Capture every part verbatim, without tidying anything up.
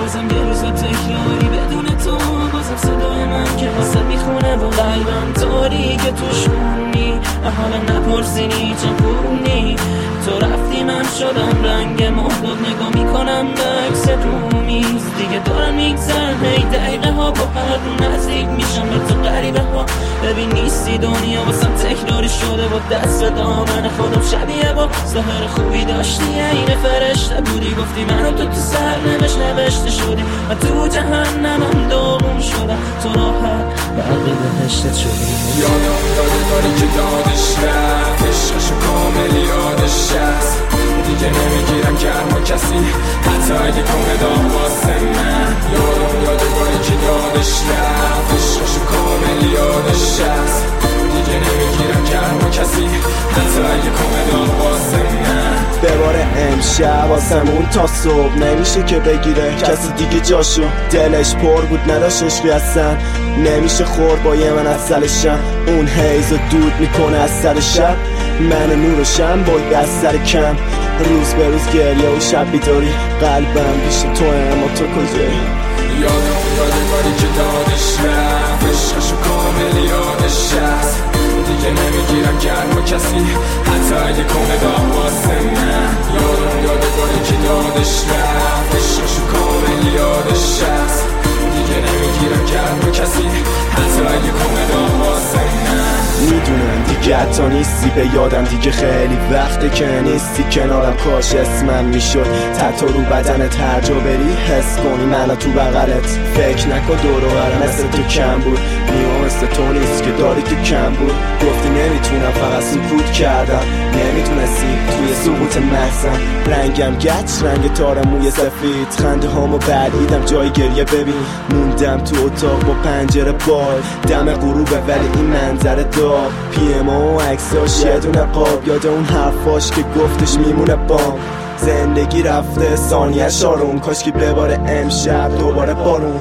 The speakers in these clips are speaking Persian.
بازم یه روز تکراری بدون تو، بازم صدای من که واسه میخونه و قلبم تاریک توش مونی. حالا نپرسینی چه پونی، تو رفتی من شدم رنگ مهداد، نگاه میکنم به عکست رو میز. دیگه دارن میگذرن هی دقیقه ها، با هر نزدیک میشم به تو غریبه ها. ببین نیستی دنیا واسم تکراری شده، با دست به دامن خودم شبیه با ظاهر خوبی داشتی، اینه فرشته بودی. گفتی منو تو تو سرنوشت نوشته شدی، من تو جهنمم داغون شدم، تو راحت بقیه بهشتت شدی. یادم داده داری که دادش رفت، عشقشو کامل یادش هست. دیگه نمیگیرم گرم و کسی، حتی اگه کنه دام واسه من. یادم داده داری که دادش رفت، عشقشو کامل یادش هست. دیگه نمیگیرم گرم و کسی، حتی اگه کنه دام واسه من. بباره امشب واسمون تا صبح نمیشه که بگیره کسی دیگه جاشو. دلش پر بود نداشت عشقی هستن، نمیشه خور با یه من از سلشم. اون حیز دود میکنه از سر شب، من نور و شم باید از سر کم. روز به روز گریه و شب بیداری، قلبم پیش تو اما تو کجایی؟ یادم داده باری که دادش رفت، عشقشو کامل یادش هست. دیگه نمیگیرم گرم و کسی، حتی اگه کنه دام واسه من. یادم داده باری که دادش رفت، عشقشو کامل یادش هست. دیگه نمیگیرم گرم و کسی، حتی اگه کنه دام واسه من. میدونم دیگه حتی نیستی به یادم، دیگه خیلی وقته که نیستی کنارم. کاش اسمم میشد تحت رو بدنت، هر جا بری حس کنی منو تو بغلت. فکر نکن دور و برم مثل تو کم بود، نیام مثل تو نیست که داری تو کم بود. گفتی نمیتونم فقط سکوت کردم، نمیتونستی توی سقوط محزن. رنگم گچ رنگ تار موی سفید، خنده هامو بریدم جای گریه. ببین موندم تو اتاق با پنجره باز، دم غروبه ولی این منظره دار. پی ام و عکساش یه دونه قاب، یاد اون حرفاش که گفتش میمونه بام. زندگی رفته ثانیه‌اش آروم، کاش که بباره امشب دوباره بارون.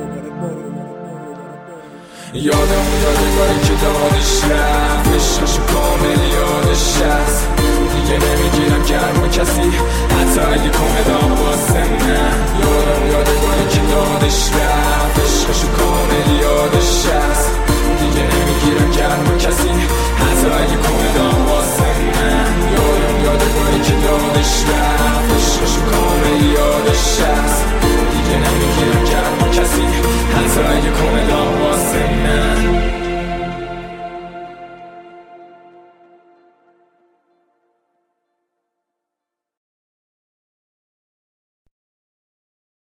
یادم داده باری که دادش رفت، عشقشو کامل یادش هست. دیگه نمیگیرم گرم و کسی، حتی اگه کنه دام واسه من. یادم داده باری که دادش رفت، عشقشو کامل یادش هست.